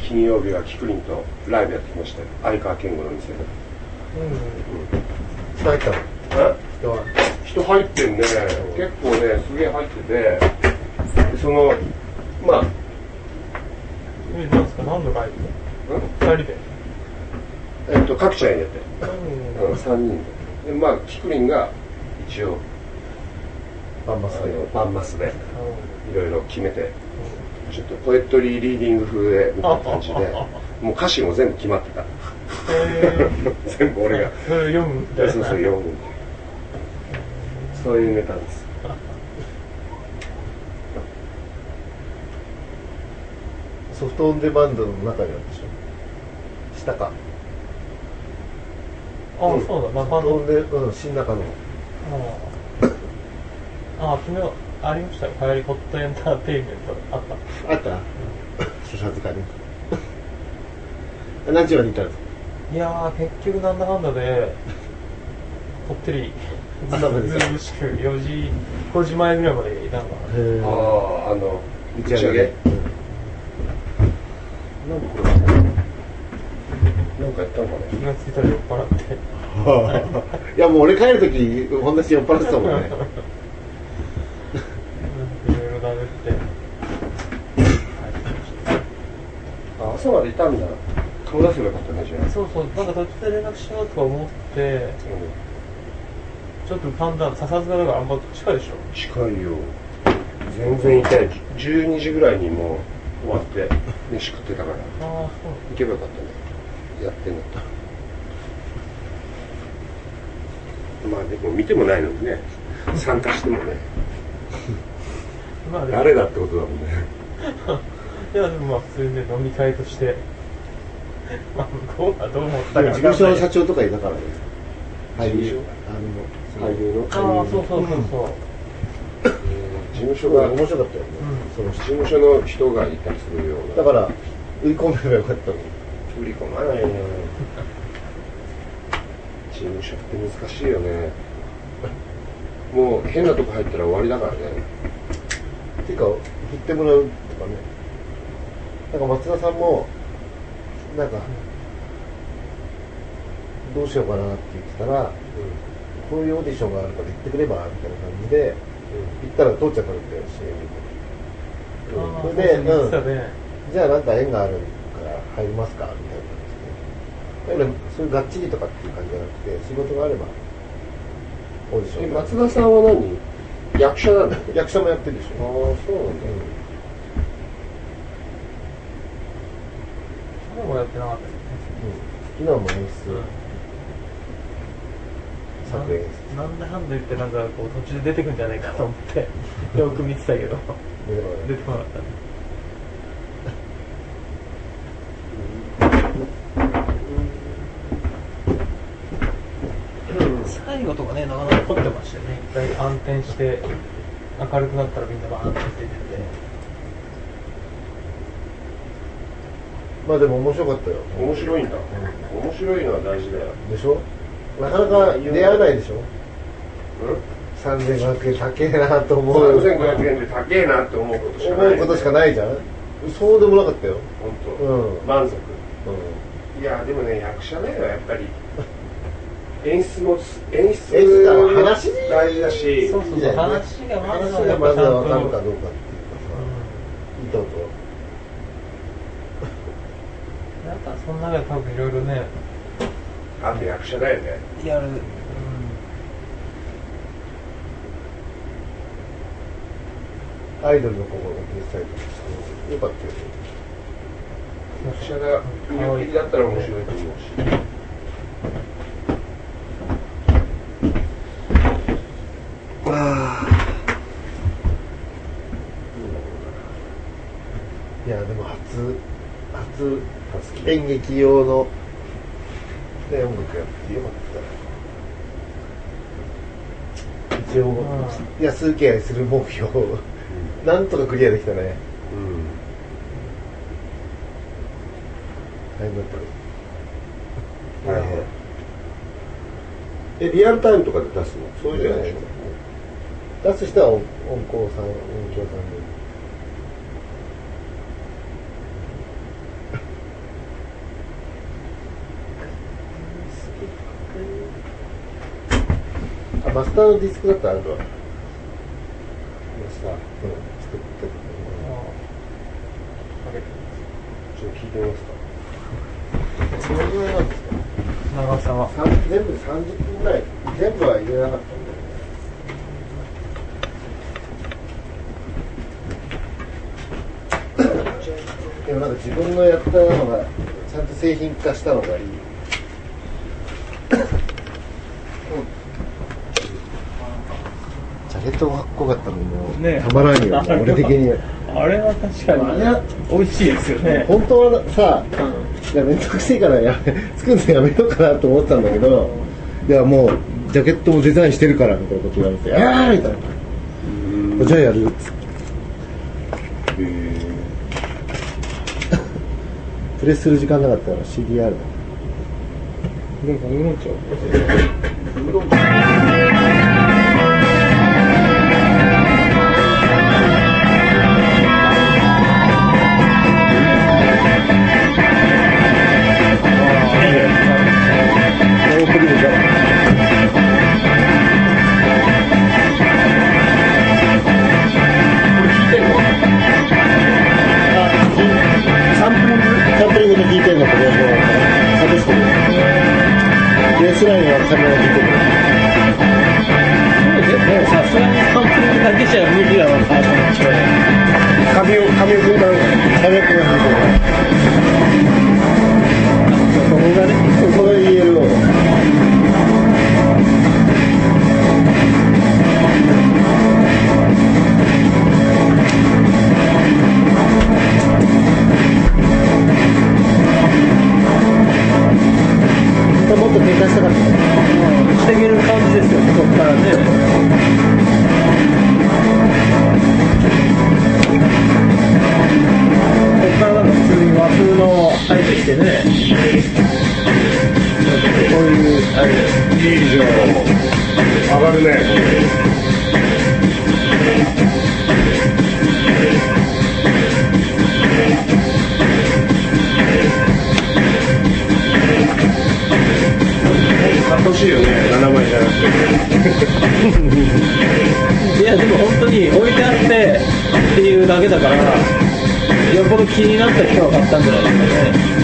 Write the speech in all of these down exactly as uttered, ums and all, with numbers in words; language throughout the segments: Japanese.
金曜日はキクリンとライブやってきましたよ。相川健吾の店で。 うん。人入ったの？ え？ 人は人入ってんね。結構ね、すげえ入ってて、でその、まあ、 え、なんですか？何度か入ってた？二人で？ えっと、各社入れて、 うん。 うん、さんにんで。で、まあ、キクリンが一応、 バンバスで。 バンマスで、いろいろ決めて、ちょっとポエトリーリーディング風で、みたいな感じで、もう歌詞も全部決まってた。全部俺が。 それ読むみたいな。 そうそう、読む。そういうネタです。 ソフトオンデマンドの中にあるでしょ。下か。ああ、うん、そうだ、中野で、うん、新中野。ああ、昨日ありましたよ。流行りホットエンターテインメントあった。あった。さすがに。何時まで行ったんですか？いやー、結局なんだかんだで、こってり。朝までずうしくよじ、ごじまえぐらいまでいたのかな。へああ、あの、打ち上げ。なんでこれなんかやったのかね。 気がついたら酔っ払って。 いやもう俺帰るときこんなし酔っ払ってたもんね。 いろいろダメって。 あ、朝までいたんだ。顔出せばよかったね、じゃあ。 そうそう、なんか途中で連絡しようとか思って、うん、ちょっと簡単、笹塚だからあんま近いでしょ？ 近いよ。全然いたい。じゅうにじぐらいにもう終わって飯食ってたから。ああ、そう。行けばよかったね。やってんだった。まあでも見てもないのにね、参加してもね。まあ誰だってことだもんね。 いやでもまあ普通にね、飲み会として、まあ向こうはどう思ったか。 事務所の社長とかいたからね。 俳優、あの俳優の。 ああ、そうそうそうそう。 事務所が面白かったよね。 その事務所の人がいたりするような。 だから売り込めばよかったの。 売り込まないね。事務所って難しいよね。もう変なとこ入ったら終わりだからね。 っていうか振ってもらうとかね。なんか松田さんもなんかどうしようかなって言ってたら、うん、こういうオーディションがあるから行ってくればみたいな感じで、うん、行ったら通っちゃったんだよ シーエム に。それで、うん、じゃあなんか縁があるから入りますかみたいな。だからそういうがっちりとかっていう感じじゃなくて仕事があればオーディション。 松田さんは何？役者なんだっけ？ 役者もやってるでしょ。 ああ、そうなんだ。うん、 昨日もやってなかったですね。 うん、昨日も演出、うん、作演出。 なんだかんだ言ってなんかこう途中で出てくんじゃないかと思ってよく見てたけど出てこなかったね。最後とかね、なかなか凝ってましたよね。一回暗転して明るくなったらみんなバーンって出てて。 まあでも面白かったよ。 面白いんだ。うん、面白いのは大事だよ。 でしょ？なかなか出会わないでしょ？うん？さんぜんごひゃくえん高えなと思う。 さんぜんごひゃくえんで高えなって思うことしかない、ね。 思うことしかないじゃん。そうでもなかったよ。 本当。うん。満足。うん。いやでもね、役者だよやっぱり。演出も演出が話大事だし、 そうそうそう、話がまずはまずは分かるかどうかっていうかさ、意図と。 やっぱその中で多分いろいろね、 あと役者だよね。 やる。うん、 アイドルの心が実際とよかったよね。 役者が魅力的だったら面白いと思うし。 いやでも初初演劇用の、ね、音楽やってよかった。一応安請け合いする目標を、うん、なんとかクリアできたね。うん、大変だったね。 大変。え、リアルタイムとかで出すの？そういうじゃないでしょ。 出す人は音響さん、音響さんで。 マスターのディスクだったらあるわ。マスター、うん、作ってる。ちょっと聞いてみますか。どれぐらいなんですか？ 長さは全部でさんじゅっぷんぐらい。全部は入れなかったんで。でもなんか自分のやったのがちゃんと製品化したのがいい。ジャケットがかっこよかったのにもう、ね、たまらんよ、俺的に。 あれは確かに美味しいですよね。 本当はさ、うん、いやめんどくせえからやめ作るのやめようかなと思ったんだけど、いやもうジャケットもデザインしてるからみたいなこと言われて、ああみたいな。じゃあやるっつって。プレスする時間なかったから シーディーアール だ。 なんかウーロン茶。ウーロンサンプリングで弾いてるのと両方サブスクでベースラインはカメラで弾いてる。 そうですね。さすがにサンプリングだけじゃ無理だろうなと思って紙を紙を組んだ紙を組んだここがね、 ここが イーエルオー。もっと展開したかった。 してみる感じですよね、ここからね。ここからなんか普通に和風の入ってきてね。こういうあれいいじゃん。上がるね。買ってほしいよね、ななまいじゃなくて。 いやでも本当に置いてあってっていうだけだから、よっぽど気になった人は買ったんじゃないですかね。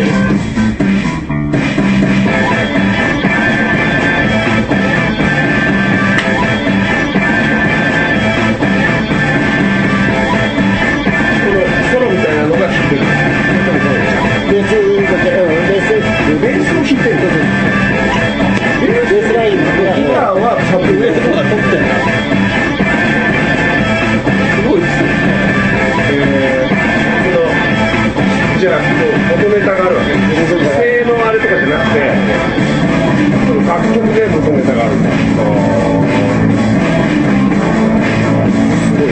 このソロみたいなのが弾いてる。 ベースだけ、うん、ベース、 ベースを弾いてる。 ベースラインのギターは多分上とか取ってんだ。 すごいですよね。 えー、じゃあ元ネタがあるわけ。性のあれとかじゃなくて、楽曲で元ネタがあるんだ。すごいね。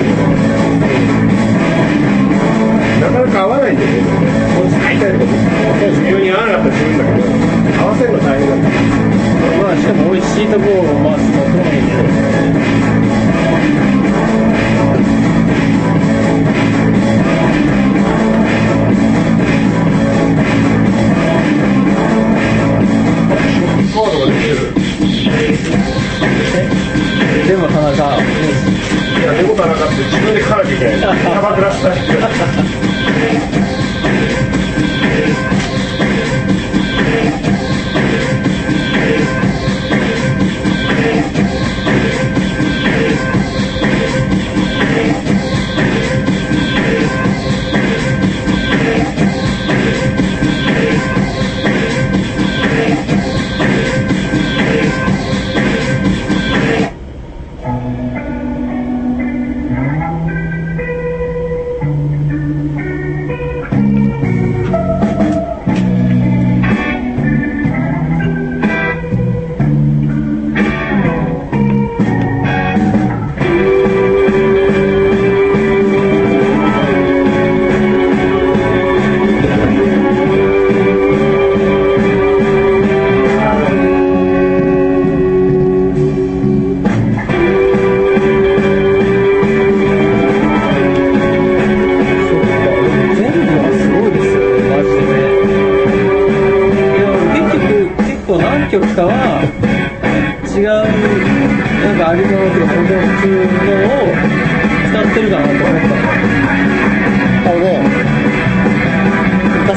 なかなか合わないんだよね。こいつ大体のこと。微妙に合わなかったりするんだけど、合わせるの大変なんだよ。 まあしかも美味しいところをまあ求めてる。 カードができてる。 でも田中。 いや、猫田中って自分で書かなきゃいけない。キャバクラスタイル。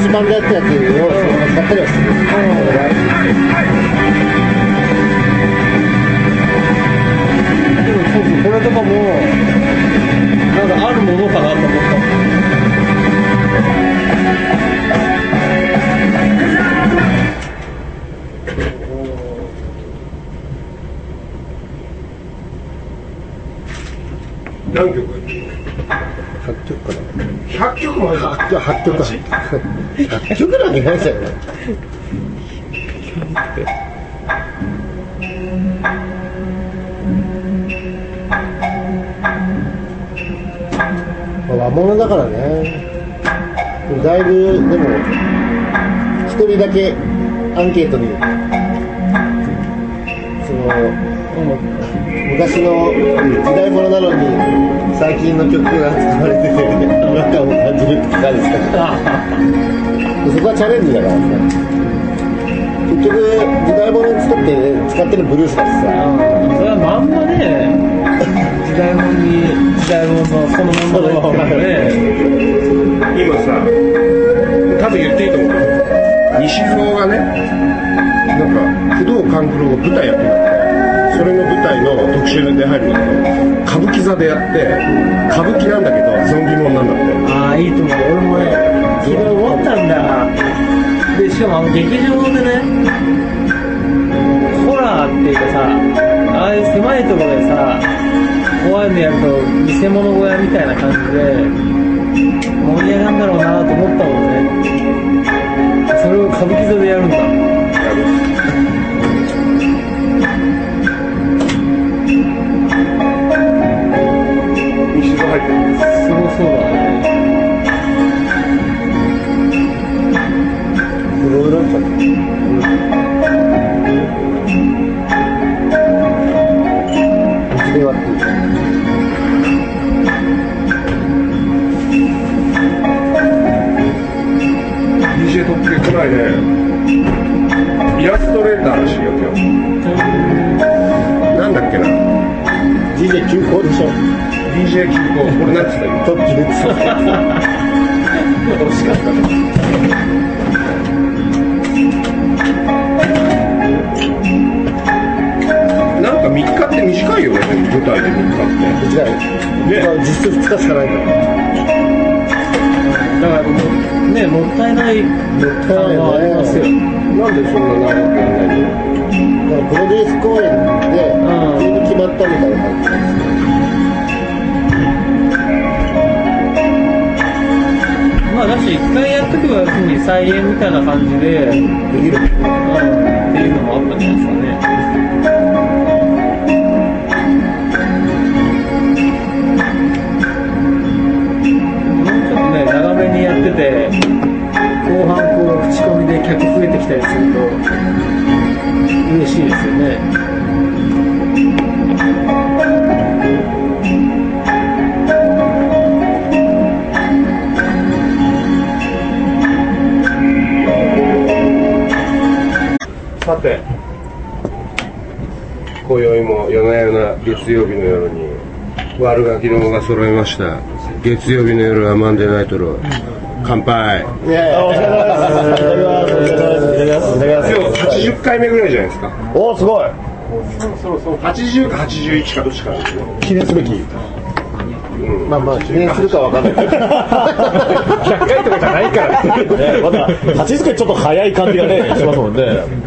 昔バンドやったやつをそのまま使ったりはする。 でもそうそう、これとかもなんかあるものかなと思った。 何曲？ はちきょくかな。 ひゃっきょくもあるじゃん。 じゃあはちきょくか。ひゃっきょくなんてないじゃん。和物だからね。だいぶでも一人だけアンケートにその昔の時代物なのに最近の曲が使われてて違和感を感じるって感じですか。そこはチャレンジだからね。結局時代物に使って使ってるブルースだしさ。 それはまんまね時代物に時代物のそのまんまだね。 今さ多分言っていいと思うけど西蔵がねなんか工藤官九郎が舞台やってるんだって。それの舞台の特集で入るんだけど歌舞伎座でやって歌舞伎なんだけどゾンビもんなんだって。 ああいいと思う。俺もね昨日思ったんだ。でしかもあの劇場でねホラーっていうかさああいう狭いところでさ怖いのやると見せ物小屋みたいな感じで盛り上がるんだろうなと思ったもんね。それを歌舞伎座でやるんだ。 入ってる。 すごそうだね。 ブログだったね。うちで割っていい。 ディージェー トップで来ないね。イラストレーターらしいよ今日。なんだっけな。 ディージェー 急行でしょ。 ディージェー 急行。これ何つった今。 トップでつった。 惜しかったね。なんかみっかって短いよね。舞台でみっかって。 短い。ね。実質ふつかしかないから。 だからねもったいない感はありますよ。 なんでそんな長くやらないの？ だからプロデュース公演で急に決まったみたいな感じです。 まあだし一回やっとけば要するに再演みたいな感じでできる、うん、っていうのもあったんじゃないですかね。もうちょっとね長めにやってて後半こう口コミで客増えてきたりすると嬉しいですよね。 さて、今宵も夜な夜な月曜日の夜に悪ガキどもが揃いました。月曜日の夜はマンデーナイトロー。乾杯。 いやいや、お疲れ様です。 今日はちじゅっかいめぐらいじゃないですか。 おー、すごい。 そうそう、はちじゅうかはちじゅういちかどっちかですよ。 記念すべき。うん、まあまあ記念するかわかんない。ひゃっかいとかじゃないからね。まだはちじゅっかいちょっと早い感じがねしますもんね。 そうなんです。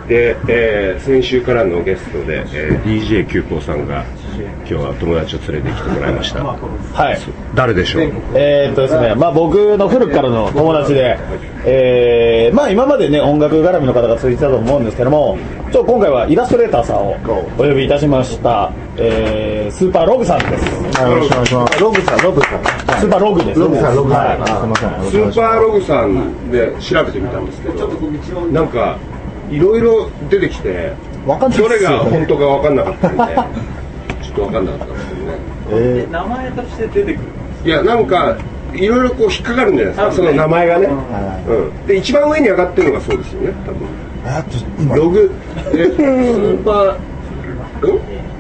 で、えー、先週からのゲストで、えー、ディージェー 急行さんが今日は友達を連れてきてもらいました。 はい。 誰でしょう？ えー、っとですね、まあ僕の古くからの友達で、えー、まあ今までね音楽絡みの方がついてたと思うんですけども、ちょっと今回はイラストレーターさんをお呼びいたしました。えー、スーパーログさんです。 よろしくお願いします。ログさん、ログさん。 スーパーログです。 ログさん、ログさん。 はい、 すみません。 スーパーログさんで調べてみたんですけど、なんかいろいろ出てきて、どれが本当か分かんなかったんで、ちょっと分かんなかったんですけどね。 えー、名前として出てくる。 いや、なんかいろいろこう引っかかるんじゃないですか、その名前がね。うん。で一番上に上がってるのがそうですよね、多分。 あと今ログえスーパー、うん？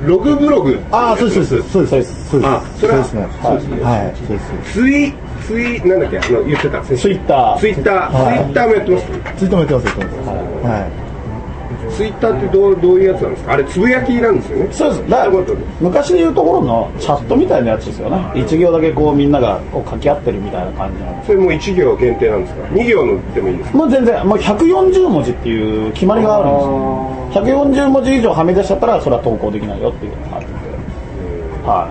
ログブログ。 ああ、そうですそうですそうですそうです。 あ、それはそうですね。はい。そうです。 ツイツイなんだっけ、あの言ってた。 ツイッター。 ツイッター。ツイッターもやってます。 ツイッターもやってますやってます。はい。 ツイッターってどうどういうやつなんですか。あれつぶやきなんですよね。 そうです。だ昔でいうところのチャットみたいなやつですよね。一行だけこうみんながこう書き合ってるみたいな感じなんです。 それも一行限定なんですか。二行のでもいいですか。 もう全然もうひゃくよんじゅうもじっていう決まりがあるんですよ。ひゃくよんじゅうもじ以上はみ出しちゃったらそれは投稿できないよっていうのがあるんで。はい。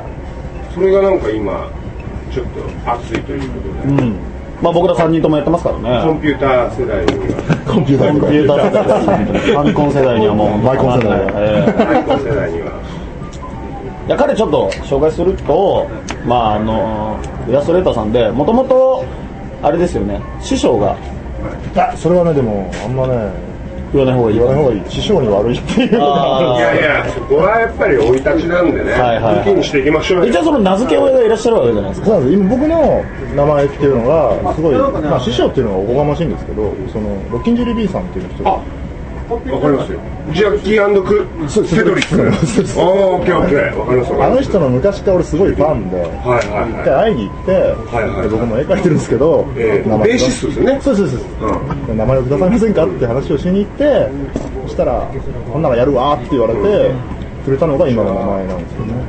それがなんか今ちょっと熱いということで。うん。 まあ僕らさんにんともやってますからね。 コンピューター世代には。 コンピューターコンピューター世代、ファミコン世代にはもうマイコン世代、 えー、マイコン世代には。 いや彼ちょっと紹介すると、まああのイラストレーターさんでもともとあれですよね、師匠が。 いやそれはねでもあんまね。 言わない方がいい。 言わない方がいい。師匠に悪いっていうのが。 いやいや、そこはやっぱり生い立ちなんでね。はいはい。武器にしていきましょうよ。 一応その名付け親がいらっしゃるわけじゃないですか。 そうなんです。今僕の名前っていうのがすごい、まあ師匠っていうのはおこがましいんですけど、そのロッキンジェリー B さんっていう人が。 わかりますよ。ジャッキー&クセドリック。ああ、オッケーオッケー。わかります。 あの人の昔から俺すごいファンで、はいはい。一回会いに行って、はいはい。僕も絵描いてるんですけど、 ベーシストですよね。 そうそうそう。名前をくださいませんかって話をしに行って、そしたらこんなのやるわって言われてくれたのが今の名前なんですよね。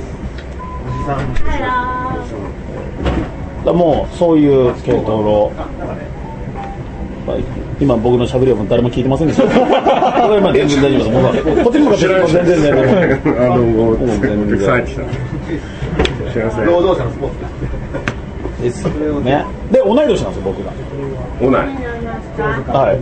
だもうそういう系統の。今僕の喋りはもう誰も聞いてませんでした。これ今全然大丈夫です。こっちにも全然全然全然。あのもう全然。 労働者のスポーツですね。で同い年なんですよ僕が。 同い。 はい。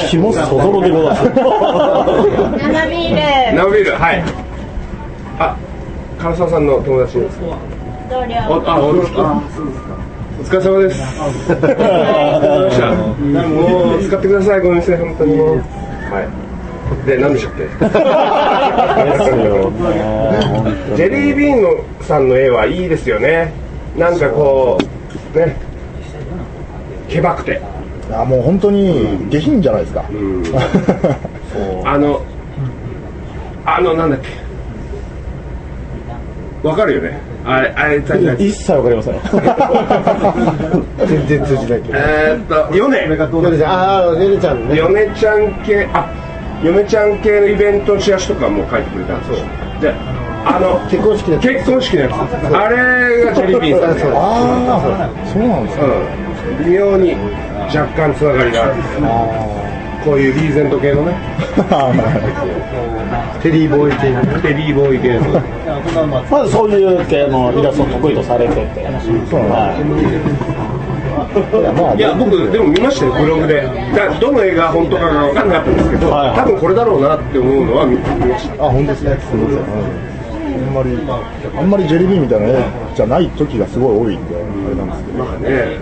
気もそぞろでございます。 生ビール。 生ビールはい。あ、唐沢さんの友達です。 同僚。 あ、そうですか。お疲れ様です。もう使ってください、ごめんなさい、本当に。はい。で、何でしたっけ。ジェリービーンのさんの絵はいいですよね。なんかこうね、けばくて。 あ、もう本当に下品じゃないですか。うん、 あの、あのなんだっけ。わかるよね。あれ、あれ、 一切わかりません。 全然通じないけど。 えーっと、ヨネ。 ヨネちゃん、ああ、ヨネちゃんね。 ヨネちゃん系、あ、ヨネちゃん系のイベントのチラシとかも書いてくれたんですよ。で、あの結婚式のやつ。 結婚式のやつ。あれがジェリービーンさんです。 ああ、そうなんですか。 うん。微妙に若干つながりがあるんですよ。こういうリーゼント系のね。 テリーボーイ系のテリーボーイ系の。 まずそういう系のイラストを得意とされてて。 そうなんいや僕でも見ましたよブログで。だどの映画本当かが分からなかったんですけど、はいはい、多分これだろうなって思うのは見ました。 あ、本当ですね。すみません。あんまりあんまりジェリービーみたいな絵じゃない時がすごい多いんで、あれなんですけど。 まあね。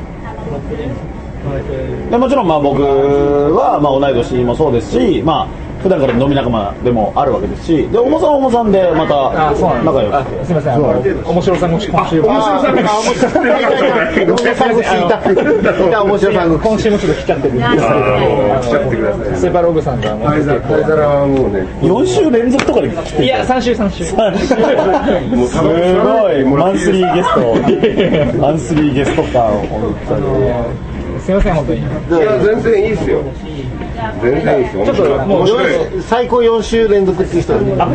でもちろんまあ僕はまあ同い年もそうですし、まあ普段から飲み仲間でもあるわけですし、で重さは重さんでまた仲良くて、 すみません、あの面白さんが今週面白さんが面白さんが面白さんが今週もちょっと来ちゃってるんですけど、 来ちゃってください。 スーパーログさんが灰皿はもうねよん週連続とかで来て、 いやさん週さん週、すごいマンスリーゲスト、マンスリーゲスト感を本当に。 すみません本当に。いや全然いいですよ。全然いいですよ。ちょっともう最高よん週連続っていう人が面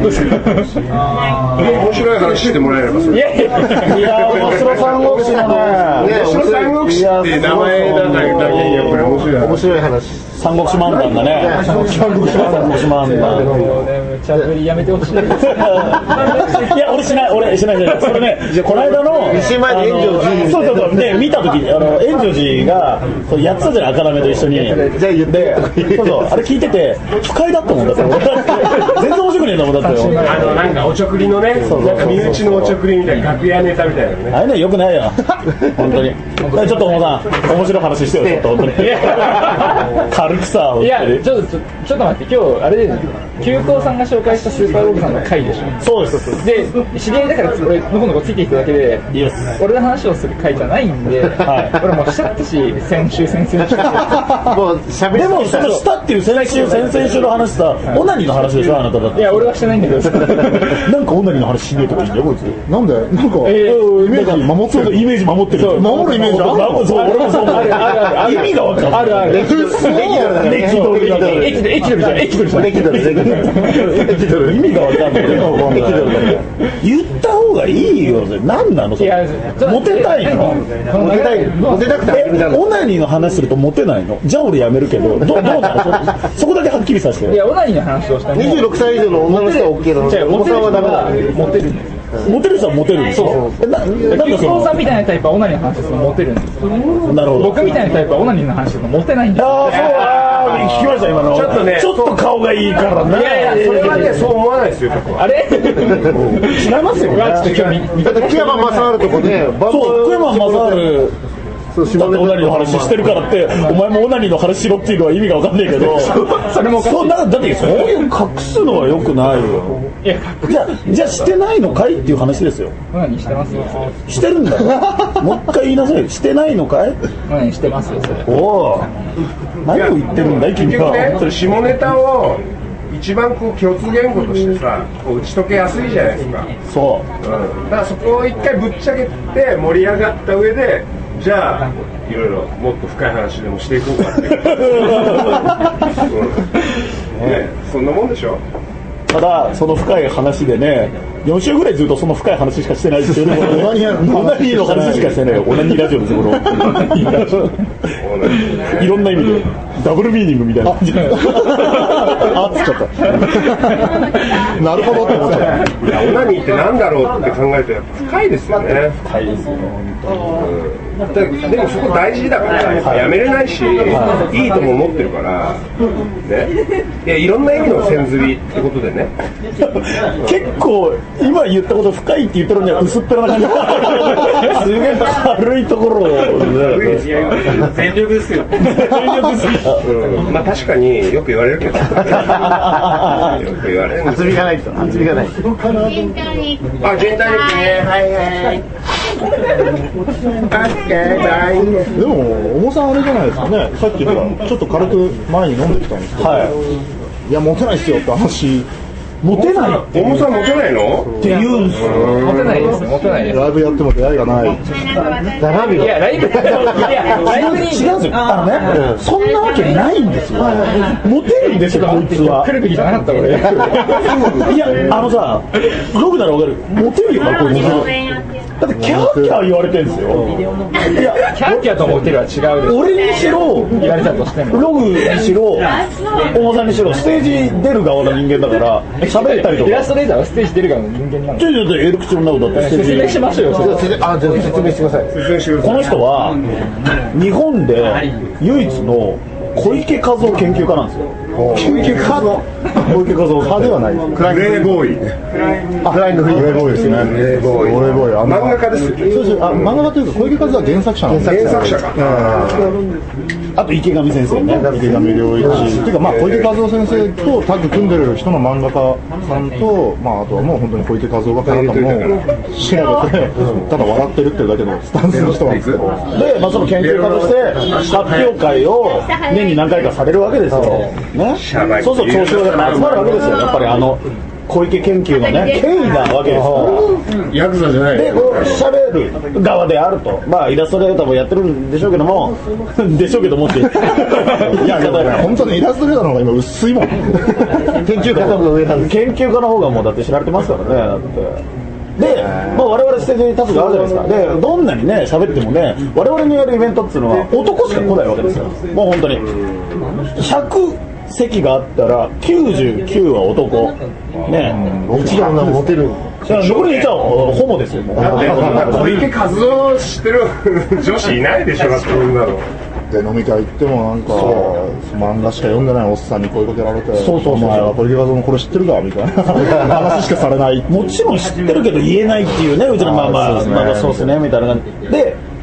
白い話してもらえればそれ。 いやいや面白三国志のね。 面白三国志って名前だけだけやっぱり面白い面白い話。 三国志漫談だね。三国志漫談。 めちゃぶりやめてほしい。いや俺しない俺しないじゃない。それねこの間の一週前に炎上寺そうそうそうで見た時あの炎上寺がそうやってたじゃない赤なめと一緒に。 じゃあ言ってそうそうあれ聞いてて不快だったもんだって。全然面白くねえんだもんだってよ。 あのなんかおちょくりのね、なんか身内のおちょくりみたいな楽屋ネタみたいなね。 あれねよくないよ。本当に。ちょっともうさ面白い話してよちょっと本当に。軽くさ。 いや、ちょっと、ちょちょっと待って、今日、あれで、急行さんが紹介したスーパーロボさんの回でしょ。 そうです。 で、知り合いだから、俺、のこのこついていっただけで、俺の話をする回じゃないんで、はい、俺もうしちゃったし、先週、先々週。 もう喋りでも、そのしたっていう先週、先々週の話さ、オナニーの話でしょ、あなただって。 いや、俺はしてないんだけど、 なんかオナニーの話しねえとかいいんだよ、こいつ。 なんでなんか、えー、イメージ守ってる。 イメージ守ってる。 守るイメージあるの？ そう、俺もそう。あるあるある。意味がわかる。 あるある。 歴ドルだから。 エキドル、エキドルじゃん、エキドルじゃん。 エキドル、エキドル。意味がわかんない。言った方がいいよ。何なの？それ。モテたいの？ モテたい。モテたくて。 オナニーの話するとモテないの？じゃあ俺やめるけど、どうなの？そこだけはっきりさせて。 いや、オナニーの話をした。 にじゅうろくさい以上の女の人は OK なの。 じゃあ、モテる人はモテるんですよ。 モテる人はモテるんですよ。 そう。なんでそのさんみたいなタイプはオナニーの話するとモテるんですよ。 なるほど。 僕みたいなタイプはオナニーの話するとモテないんですよ。 ああ、そうあ聞きました今の。 ちょっとね、 ちょっと顔がいいからね。 いやいや、それはね、そう思わないですよ。 あれ？違いますよ。ちょっと今日見。 だって木山正治とこね、 そう、木山正治。そうだってオナニーの話してるからってお前もオナニーの話しろっていうのは意味が分かんないけどそれもそうなだってそういう隠すのはよくないよ。 いやじゃあじゃあしてないのかいっていう話ですよ。 オナニーしてますよ。 してるんだよ。もう一回言いなさい。してないのかい？ オナニーしてますよそれ。 おお何を言ってるんだい君は。 結局ね、それ下ネタを一番こう共通言語としてさ、こう打ち解けやすいじゃないですか。 そう、 うん、だからそこを一回ぶっちゃけて盛り上がった上でじゃあいろいろもっと深い話でもしていこうかって、うんね、そんなもんでしょ。 ただその深い話でねよん週ぐらいずっとその深い話しかしてないですよね。オナニーの話しかしてない。オナニーラジオですよこの。いろんな意味でダブルミーニングみたいな。あっつっちゃった。なるほどって思った。 いやオナニーってなんだろうって考えるとやっぱ深いですよね。 深いですよ本当に。 うん、でもそこ大事だからやめれないし、いいとも思ってるからね。いやいろんな意味の線ずりってことでね。 結構今言ったこと深いって言ってるのには薄っぺらな感じ。すげえ軽いところを。 全力ですよ。全力ですよ。 うん、まあ確かによく言われるけど。よく言われる。 厚みがないと厚みがない。 ジントニック。 あジントニックね。はいはい。 でも重さんあれじゃないですかね。さっきほらちょっと軽く前に飲んできたんですけど、はい、いやモテないっすよって話。 モテないって重さモテないのって言うんですよ。 モテないですモテないです。 ライブやっても出会いがない。 ライブいやライブいやライブに違うんですよ。あのね、そんなわけないんですよ。モテるんですよこいつは。 来るべきじゃなかった俺。 いやあのさ、ログならわかる。モテるよなこいつ。だってキャーキャー言われてるんですよ。 いやキャーキャーとモテるは違うです。 俺にしろ言われたとしても。 ログにしろ大さんにしろステージ出る側の人間だから喋ったりとか。 イラストレーターはステージ出る側の人間なの。 ちょいちょいちょいエレクチョンなことだって説明しましょうよ。 あじゃあ説明してください。 この人は日本で唯一の小池和夫研究家なんですよ。 研究家の小池和夫派ではない。 グレーボーイ。 クラインのフリーグレーボーイですね。 グレーボーイ。 グレーボーイ。 漫画家ですよ。 そうです。あ漫画家というか小池和夫は原作者なんです。 原作者か。 あと池上先生ね。 池上良一。っていうかまあ小池和夫先生とタッグ組んでる人の漫画家さんとまああとはもう本当に小池和夫が体も調べてただ笑ってるっていうだけのスタンスの人なんですけど。 でまあその研究家として発表会を年に何回かされるわけですよ。ね。そうそう調子が集まるわけですよ。やっぱりあの小池研究のね権威なわけですからヤクザじゃないでこう喋る側であるとまあイラストレーターもやってるんでしょうけどもでしょうけどもっていやだから本当にイラストレーターの方が今薄いもん。研究家の上なんです。 研究家の方がもうだって知られてますからねだってで、まあ、我々ステージに立つ側じゃないですか。でどんなにね喋ってもね我々のやるイベントっていうのは男しか来ないわけですよ。もう本当にひゃく席があったらきゅうじゅうきゅうは男ね一番がモテる。 残りのいちはホモですよ。 だって小池和夫知ってる女子いないでしょだってそんなの。 で飲み会行ってもなんか漫画しか読んでないおっさんに声かけられてそうそうそうお前は小池和夫のこれ知ってるかみたいな話しかされない。 もちろん知ってるけど言えないっていうねうちのまあまあまあそうですねみたいな感じで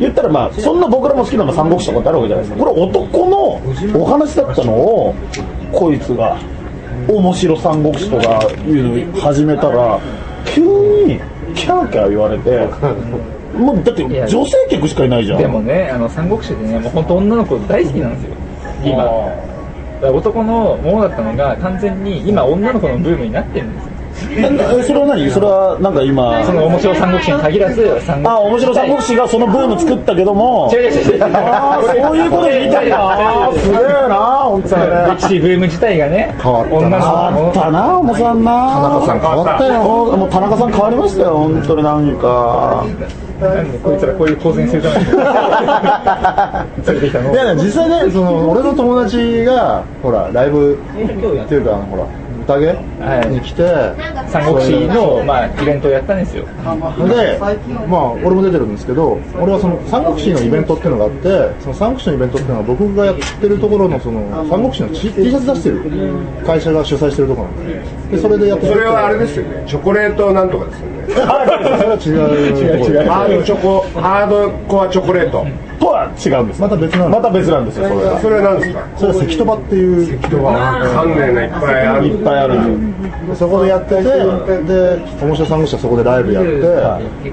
言ったらまあそんな僕らも好きなの三国志とかってあるわけじゃないですか。これ男のお話だったのをこいつが面白三国志とかいうのを始めたら急にキャーキャー言われてもうだって女性客しかいないじゃん。 でもね、あの三国志でね、もう本当女の子大好きなんですよ今。男のものだったのが完全に今女の子のブームになってるんですよ。 それは何？それはなんか今その面白三国志に限らず、 あ、面白三国志がそのブーム作ったけども、 違う違う違う、 あーそういうこと言いたいな。すげえな、本当にね。 歴史ブーム自体がね、 変わったな。 女の子変わったな、おもさんな。 田中さん変わったよ。 もう田中さん変わりましたよ、本当になんか。 なんでこいつらこういう構図にするために連れてきたの？ いやね、実際ね、その俺の友達がほらライブっていうかほら宴に来て、 三国志のまあイベントをやったんですよ。 で、まあ俺も出てるんですけど、俺はその三国志のイベントっていうのがあって、その三国志のイベントっていうのは僕がやってるところのその三国志の T シャツ出してる会社が主催してるところなんです。でそれでやってる。 それはあれですよね。チョコレートなんとかですよね。 それは違う違う違う。 ハードチョコ、ハードコアチョコレートとは違うんです。 また別なんです。 また別なんですよ、それは。 それは何ですか？ それは関戸場っていう関戸場。 関連がいっぱいある。 いっぱいある。 でそこでやってて、で面白三国志はそこでライブやって、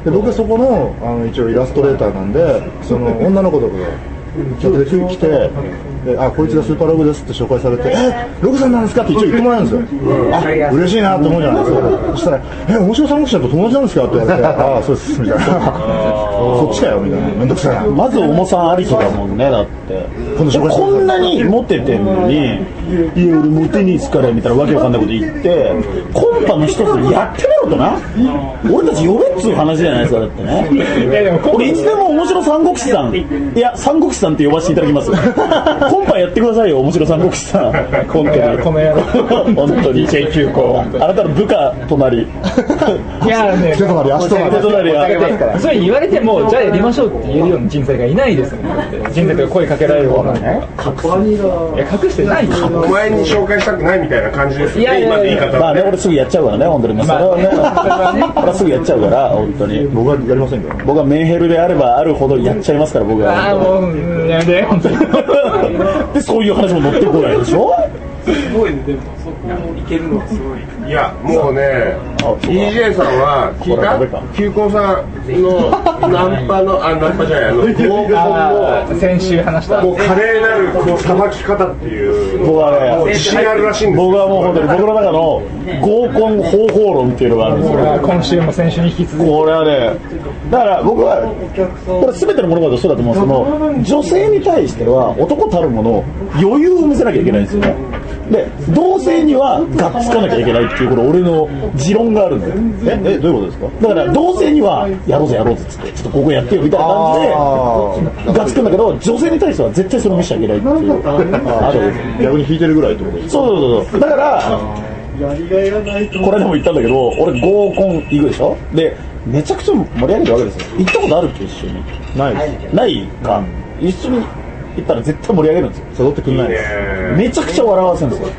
で僕はそこの、あの一応イラストレーターなんで、その女の子とかが客で来て、であこいつがスーパーログですって紹介されて、えログさんなんですかって一応言ってもらえるんですよ。あ嬉しいなって思うじゃないですか。そしたらえ面白三国志だと友達なんですかって言われて、ああそうですみたいな、そっちかよみたいな、めんどくさいな。 まず重さありきだもんね、だってこんなにモテてんのに、いや俺モテにいつからみたいなわけわかんないこと言って、コンパの一つでやってみろとな、俺たち呼べっつう話じゃないですか。だってね、 いやでも俺いつでも面白三国志さん、いや三国志さんって呼ばせていただきますコンパやってくださいよ、面白三国志さん。本当にこの野郎本当に ジェイキュー 校、あなたの部下隣いやね、 手隣足隣手隣はそれ言われてもじゃあやりましょうって言えるような人材がいないですもん。だって人材とか声かけられるようなね、いや隠してないよ。 お前に紹介したくないみたいな感じですよね。今の言い方はまあね、俺すぐやっちゃうからね、本当に。それはね、俺はすぐやっちゃうから本当に。 僕はやりませんけど、 僕はメンヘルであればあるほどやっちゃいますから、僕は。 ああもうやめて本当に。 でそういう話も乗ってこないでしょ。 すごいね、でもそこいけるのがすごい。 いやもうね、イージェー さんは聞いた？急行さんのナンパのあナンパじゃないあの合コンの先週話したもう華麗なるこうさばき方っていう僕はね、 もう自信あるらしいんですよ。 僕はもう本当に僕の中の合コン方法論っていうのがあるんですよ。 今週も先週に引き続きこれはね、だから僕はこれ全ての物事そうだと思うんですけど、女性に対しては男たるもの余裕を見せなきゃいけないんですよね。で同性にはがっつかなきゃいけないっていうこれ俺の持論があるんだよ。ええどういうことですか？だから同性にはやろうぜやろうぜっつってちょっとここやってよみたいな感じでがっつくんだけど、女性に対しては絶対それを見せちゃいけないっていうあるわけです。 逆に引いてるぐらいってことですか？ そうそうそうそう。だからこれでも言ったんだけど、俺合コン行くでしょ。でめちゃくちゃ盛り上げるわけですよ。行ったことあるって一緒にないです。 ないか、一緒に行ったら絶対盛り上げるんですよ。 誘ってくんないです。 めちゃくちゃ笑わせるんですよ。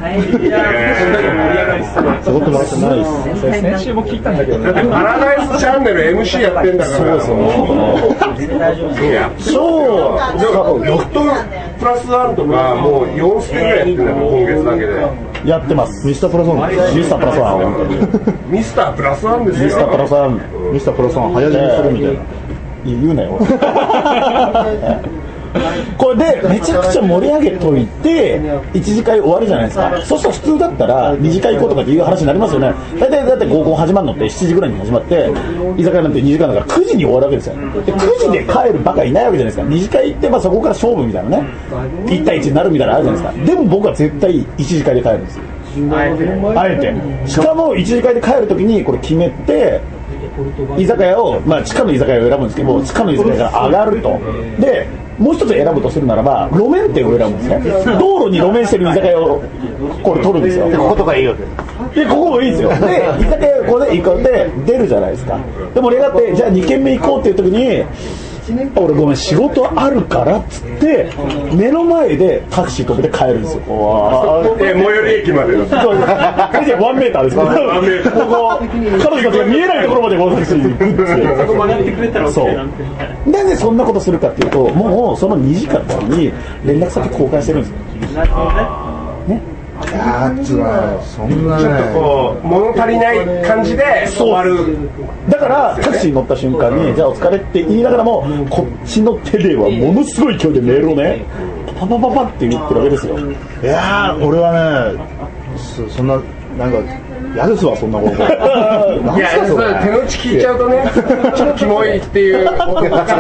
誘ってもらってないです。 それ先週も聞いたんだけどね。 パラダイスチャンネル エムシー やってんだからそうそういやそうロフトプラスワンとかもうよんステぐらいやってんだよ今月だけで。 やってます。 ミスタープラスワンです。 ミスタープラスワン、本当にミスタープラスワンですよ。 ミスタープラスワンミスタープラスワン早死にするみたいな。 言うなよこれでめちゃくちゃ盛り上げといて一次会終わるじゃないですか。そうすると普通だったら二次会行こうとかっていう話になりますよね。大体だって合コン始まるのってしちじぐらいに始まって居酒屋なんてにじかんだからくじに終わるわけですよ。でくじで帰るバカいないわけじゃないですか。二次会行ってまあそこから勝負みたいなねいち対いちになるみたいなのあるじゃないですか。でも僕は絶対一次会で帰るんですよ。あえてしかも一次会で帰るときにこれ決めて居酒屋を、まあ、地下の居酒屋を選ぶんですけど、地下の居酒屋から上がると。でもう一つ選ぶとするならば路面店を選ぶんですね。道路に路面してる居酒屋をこれ取るんですよ。 こことかいいわけでここもいいんですよ。で居酒屋ここで行こうで出るじゃないですか。で盛り上がってじゃあに軒目行こうっていう時に俺ごめん仕事あるからっつって目の前でタクシー止めて帰るんですよ。 え最寄り駅までのワンメーターですよ。 ワンメーターここ彼女たちが見えないところまでこのタクシーに行くってそこ曲がってくれたら OK なんて。 なぜそんなことするかっていうと、もうそのにじかん前に連絡先交換してるんですよ。 なるほどね。 ね。 やつはそんなねちょっとこう物足りない感じで終わる。 だからタクシーに乗った瞬間にじゃあお疲れって言いながらもこっちの手ではものすごい勢いでメールをねパパパパって言ってるわけですよ。 いやー俺はね そ, そんななんか嫌ですわそんなこといやそれ手の内聞いちゃうとねちょっとキモいっていう思うけどでも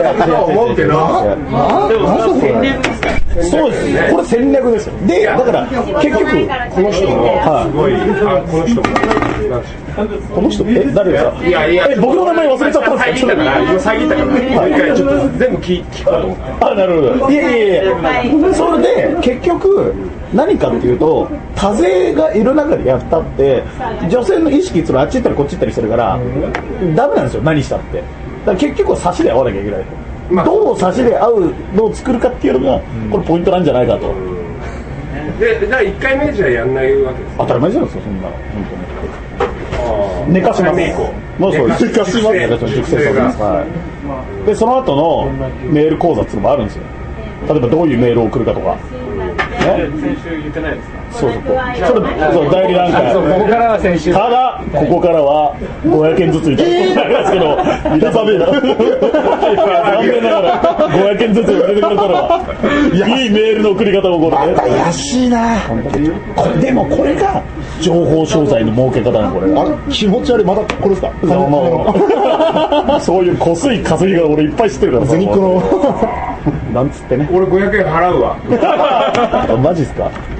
戦略ですか。 そうですね。これ戦略ですよ。でだから結局この人もすごい、あこの人もこの人え誰ですか。 いやいやえ僕の名前忘れちゃったんですか。 遮ったから今遮ったからもう一回ちょっと全部聞聞こうと思って。 あなるほど。いやいやいやそれで結局何かっていうと多勢がいる中でやったって女性の意識っていうのはあっち行ったりこっち行ったりしてるからダメなんですよ何したって。だから結局は差しで会わなきゃいけない、まあ、どう差しで会うのを作るかっていうのがこれポイントなんじゃないかと。 でだからいっかいめじゃやんないわけです。 当たり前じゃないですかそんなの本当に。寝かします。もうそうです。寝かしますね。熟成させます。はい。でその後のメール講座っていうのもあるんですよ。例えばどういうメールを送るかとか。 先週言ってないですか。 そうそう。それそう代理段階。 そうここからは先週。 ただここからはごひゃくえんずついただくことになりますけど、皆さんで残念ながらごひゃくえんずつ入れてくれたらいいメールの送り方をこれね。 怪しいなでもこれが情報商材の儲け方なのこれ。 あ気持ち悪いまだこれですか。 そういうこすい稼ぎが俺いっぱい知ってるからゼニックのなんつってね。 俺ごひゃくえん払うわ。 マジっすか。